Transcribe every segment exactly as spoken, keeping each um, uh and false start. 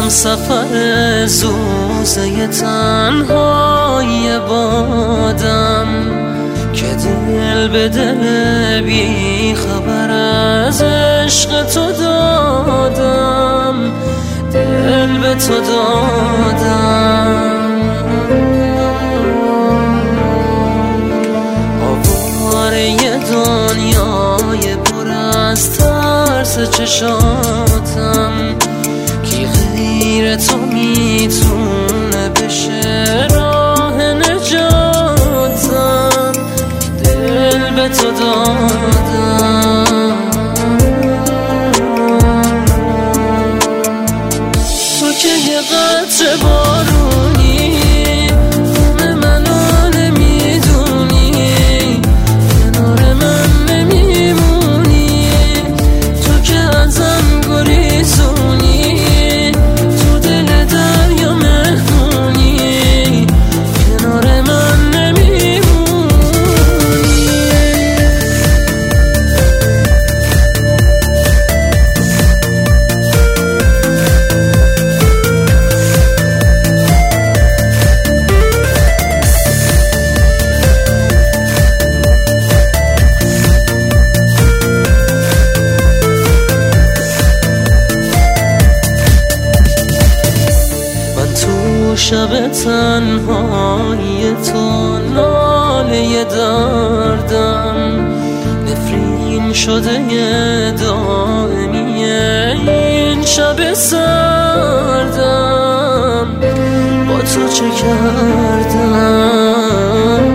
سفر زوزه تنهای بادم که دل به دل بی خبر از عشق تو دادم، دل به تو دادم. آواره دنیای پر از ترس چشاتم، کی غیر تو میتونه بشه راه نجاتم، دل به تو دادم. تو که یه قطره بارونی غم منو نمیدونی، کنار من نمیمونی، تو که ازم گریزونی، تو دل دریا مهمونی، کنار من نمیمونی. شب تنهایی تو ناله دردم، نفرین شده دائمی این شب سردم. با تو چه کردم؟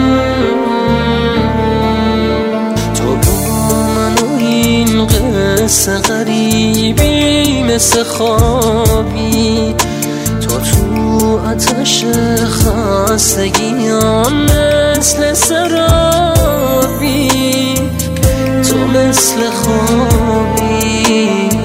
تو با من و این قصه غریبی مثل خوابی، تو تو آتش خستگیام مثل سرابی، تو مثل خوابی.